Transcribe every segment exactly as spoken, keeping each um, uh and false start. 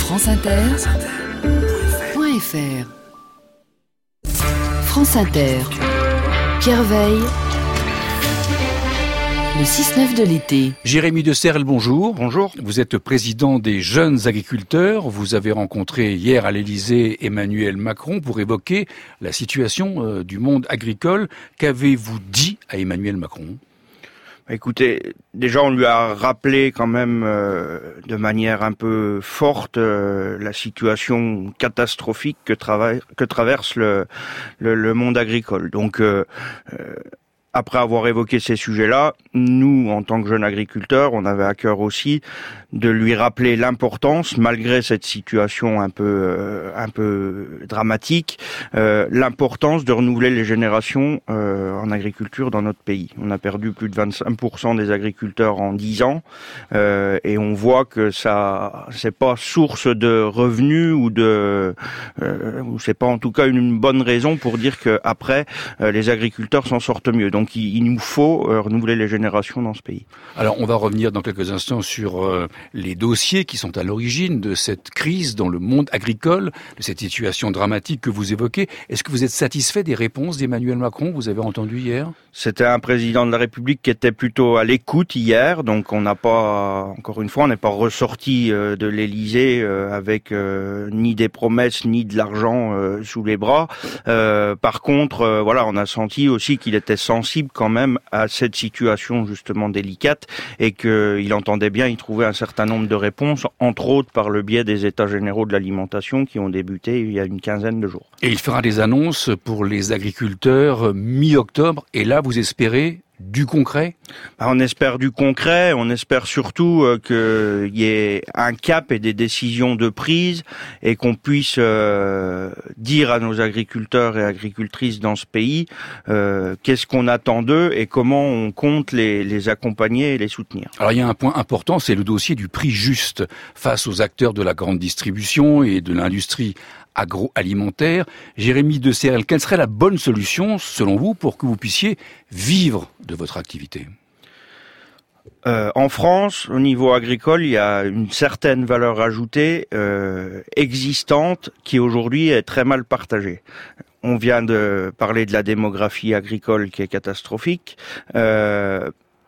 France Inter, point F R. France Inter, Pierre Veille, le six neuf de l'été. Jérémy de Serles, bonjour. Bonjour. Vous êtes président des jeunes agriculteurs. Vous avez rencontré hier à l'Élysée Emmanuel Macron pour évoquer la situation euh, du monde agricole. Qu'avez-vous dit à Emmanuel Macron ? Écoutez, déjà on lui a rappelé quand même euh, de manière un peu forte euh, la situation catastrophique que, trava- que traverse le, le, le monde agricole. Donc euh, euh, après avoir évoqué ces sujets-là, nous, en tant que jeunes agriculteurs, on avait à cœur aussi de lui rappeler l'importance, malgré cette situation un peu euh, un peu dramatique, euh, l'importance de renouveler les générations euh, en agriculture dans notre pays. On a perdu plus de vingt-cinq pour cent des agriculteurs en dix ans, euh, et on voit que ça, c'est pas source de revenus ou de, euh, ou c'est pas en tout cas une bonne raison pour dire que après euh, les agriculteurs s'en sortent mieux. Donc il, il nous faut euh, renouveler les générations dans ce pays. Alors on va revenir dans quelques instants sur euh, les dossiers qui sont à l'origine de cette crise dans le monde agricole, de cette situation dramatique que vous évoquez. Est-ce que vous êtes satisfait des réponses d'Emmanuel Macron ? Vous avez entendu hier ? C'était un président de la République qui était plutôt à l'écoute hier, donc on n'a pas, encore une fois, on n'est pas ressorti euh, de l'Élysée euh, avec euh, ni des promesses ni de l'argent euh, sous les bras. Euh, par contre, euh, voilà, on a senti aussi qu'il était sensible quand même à cette situation justement délicate et qu'il entendait bien y trouver un certain nombre de réponses, entre autres par le biais des États généraux de l'alimentation qui ont débuté il y a une quinzaine de jours. Et il fera des annonces pour les agriculteurs mi-octobre, et là vous espérez du concret ? On espère du concret, on espère surtout euh, qu'il y ait un cap et des décisions de prise et qu'on puisse euh, dire à nos agriculteurs et agricultrices dans ce pays euh, qu'est-ce qu'on attend d'eux et comment on compte les, les accompagner et les soutenir. Alors il y a un point important, c'est le dossier du prix juste face aux acteurs de la grande distribution et de l'industrie agroalimentaire. Jérémy de Serles, quelle serait la bonne solution, selon vous, pour que vous puissiez vivre de votre activité ? Euh, en France, au niveau agricole, il y a une certaine valeur ajoutée euh, existante qui aujourd'hui est très mal partagée. On vient de parler de la démographie agricole qui est catastrophique. Euh,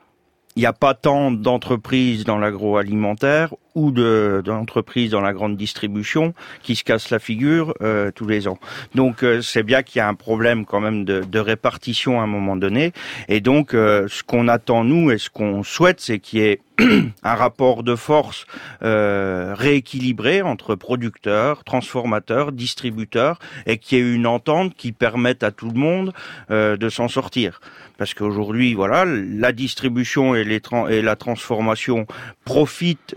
il n'y a pas tant d'entreprises dans l'agroalimentaire ou de, d'entreprises dans la grande distribution qui se cassent la figure euh, tous les ans. Donc euh, c'est bien qu'il y a un problème quand même de, de répartition à un moment donné. Et donc euh, ce qu'on attend nous et ce qu'on souhaite, c'est qu'il y ait un rapport de force euh, rééquilibré entre producteurs, transformateurs, distributeurs, et qu'il y ait une entente qui permette à tout le monde euh, de s'en sortir. Parce qu'aujourd'hui, voilà, la distribution et, les tra- et la transformation profitent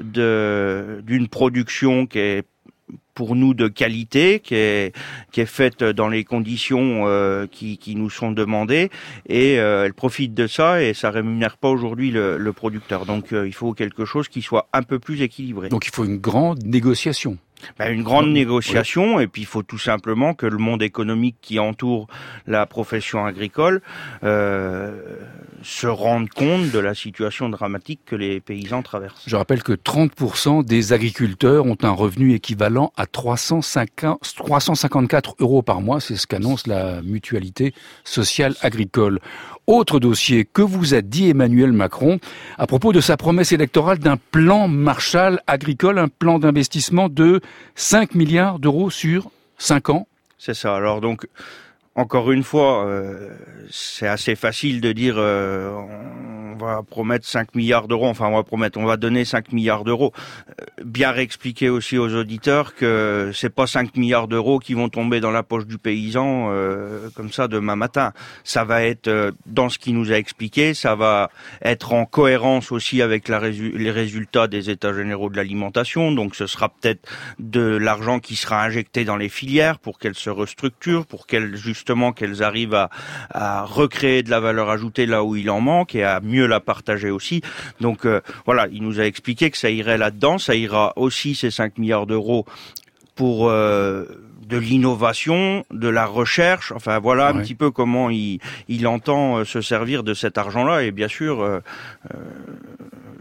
de, d'une production qui est pour nous de qualité, qui est qui est faite dans les conditions euh, qui qui nous sont demandées, et euh, elle profite de ça et ça rémunère pas aujourd'hui le, le producteur. Donc euh, il faut quelque chose qui soit un peu plus équilibré. Donc il faut une grande négociation. Ben, une grande négociation, oui. Et puis il faut tout simplement que le monde économique qui entoure la profession agricole euh, se rende compte de la situation dramatique que les paysans traversent. Je rappelle que trente pour cent des agriculteurs ont un revenu équivalent à trois cent cinquante-quatre euros par mois, c'est ce qu'annonce la Mutualité sociale agricole. Autre dossier, que vous a dit Emmanuel Macron à propos de sa promesse électorale d'un plan Marshall agricole, un plan d'investissement de cinq milliards d'euros sur cinq ans ? C'est ça. Alors donc, encore une fois, euh, c'est assez facile de dire euh, on va promettre cinq milliards d'euros, enfin on va promettre, on va donner cinq milliards d'euros. Euh, bien réexpliquer aussi aux auditeurs que c'est pas cinq milliards d'euros qui vont tomber dans la poche du paysan euh, comme ça demain matin. Ça va être euh, dans ce qu'il nous a expliqué, ça va être en cohérence aussi avec la résu- les résultats des États généraux de l'alimentation, donc ce sera peut-être de l'argent qui sera injecté dans les filières pour qu'elles se restructurent, pour qu'elles justement qu'elles arrivent à, à recréer de la valeur ajoutée là où il en manque et à mieux la partager aussi. Donc euh, voilà, il nous a expliqué que ça irait là-dedans, ça ira aussi ces cinq milliards d'euros pour euh, de l'innovation, de la recherche, enfin voilà ouais. un petit peu comment il, il entend se servir de cet argent-là. Et bien sûr, euh, euh,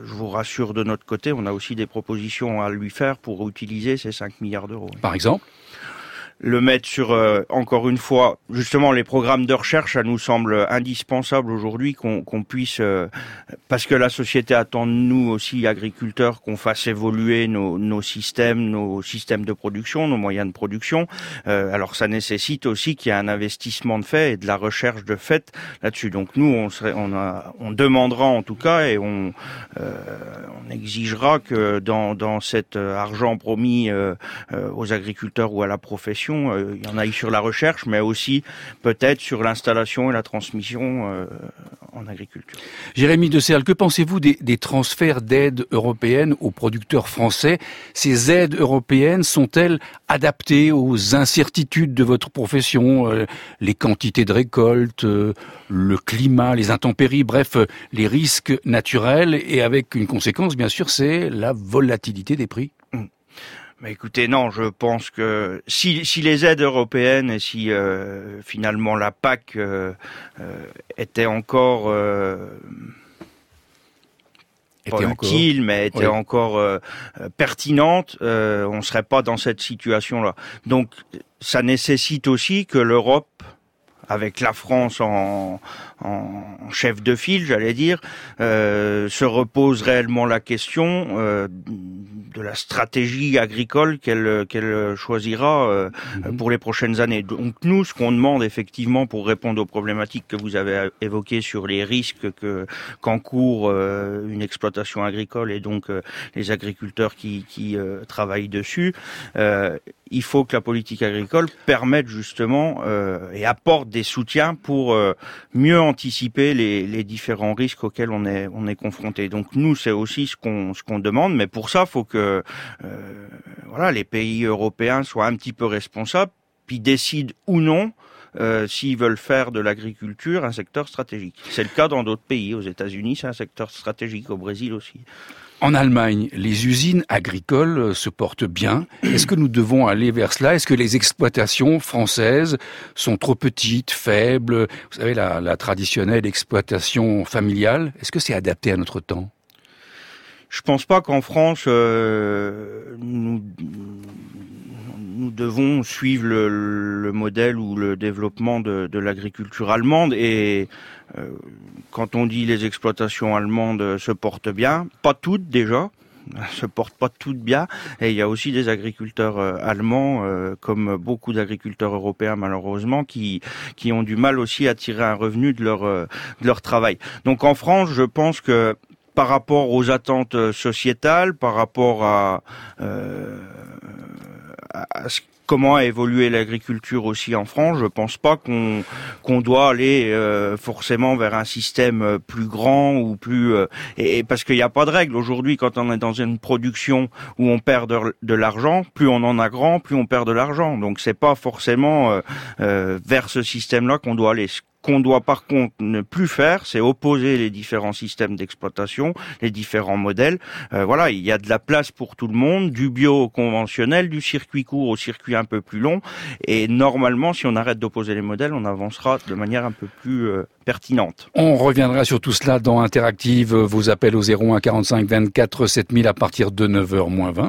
je vous rassure, de notre côté, on a aussi des propositions à lui faire pour utiliser ces cinq milliards d'euros. Par exemple ? Le mettre sur, euh, encore une fois, justement, les programmes de recherche, ça nous semble indispensable aujourd'hui qu'on, qu'on puisse, euh, parce que la société attend de nous aussi, agriculteurs, qu'on fasse évoluer nos, nos systèmes, nos systèmes de production, nos moyens de production. Euh, alors, ça nécessite aussi qu'il y ait un investissement de fait et de la recherche de fait là-dessus. Donc, nous, on serait, on a, on demandera en tout cas et on, euh, on exigera que dans, dans cet argent promis euh, euh, aux agriculteurs ou à la profession, Euh, il y en a eu sur la recherche, mais aussi peut-être sur l'installation et la transmission euh, en agriculture. Jérémy de Serles, que pensez-vous des, des transferts d'aides européennes aux producteurs français ? Ces aides européennes sont-elles adaptées aux incertitudes de votre profession, euh, les quantités de récolte, euh, le climat, les intempéries, bref, euh, les risques naturels, et avec une conséquence, bien sûr, c'est la volatilité des prix ? Mmh. Mais écoutez, non, je pense que si, si les aides européennes et si euh, finalement la P A C euh, euh, était encore euh, était pas encore, utile, mais était oui. encore euh, pertinente, euh, on serait pas dans cette situation-là. Donc, ça nécessite aussi que l'Europe, avec la France en, en chef de file, j'allais dire, euh, se repose réellement la question euh, de la stratégie agricole qu'elle qu'elle choisira euh, mmh. pour les prochaines années. Donc nous, ce qu'on demande effectivement pour répondre aux problématiques que vous avez évoquées sur les risques que qu'encourt euh, une exploitation agricole et donc euh, les agriculteurs qui, qui euh, travaillent dessus, euh, il faut que la politique agricole permette justement euh, et apporte des soutiens pour euh, mieux anticiper les, les différents risques auxquels on est on est confronté. Donc nous, c'est aussi ce qu'on ce qu'on demande, mais pour ça, faut que euh, voilà, les pays européens soient un petit peu responsables, puis décident ou non euh, s'ils veulent faire de l'agriculture un secteur stratégique. C'est le cas dans d'autres pays. Aux États-Unis, c'est un secteur stratégique. Au Brésil aussi. En Allemagne, les usines agricoles se portent bien. Est-ce que nous devons aller vers cela ? Est-ce que les exploitations françaises sont trop petites, faibles ? Vous savez, la, la traditionnelle exploitation familiale, est-ce que c'est adapté à notre temps ? Je pense pas qu'en France, euh, nous, nous devons suivre le, le modèle ou le développement de, de l'agriculture allemande. Et euh, quand on dit les exploitations allemandes se portent bien, pas toutes déjà, se portent pas toutes bien. Et il y a aussi des agriculteurs euh, allemands, euh, comme beaucoup d'agriculteurs européens malheureusement, qui qui ont du mal aussi à tirer un revenu de leur euh, de leur travail. Donc en France, je pense que par rapport aux attentes sociétales, par rapport à, euh, à ce, comment a évolué l'agriculture aussi en France, je pense pas qu'on qu'on doit aller euh, forcément vers un système plus grand ou plus euh, et, et parce qu'il n'y a pas de règle aujourd'hui. Quand on est dans une production où on perd de, de l'argent, plus on en a grand, plus on perd de l'argent. Donc c'est pas forcément euh, euh, vers ce système-là qu'on doit aller. Qu'on doit par contre ne plus faire, c'est opposer les différents systèmes d'exploitation, les différents modèles. Euh, voilà, il y a de la place pour tout le monde, du bio au conventionnel, du circuit court au circuit un peu plus long. Et normalement, si on arrête d'opposer les modèles, on avancera de manière un peu plus euh, pertinente. On reviendra sur tout cela dans Interactive. Vos appels au zéro un quarante-cinq vingt-quatre sept mille à partir de neuf heures moins vingt.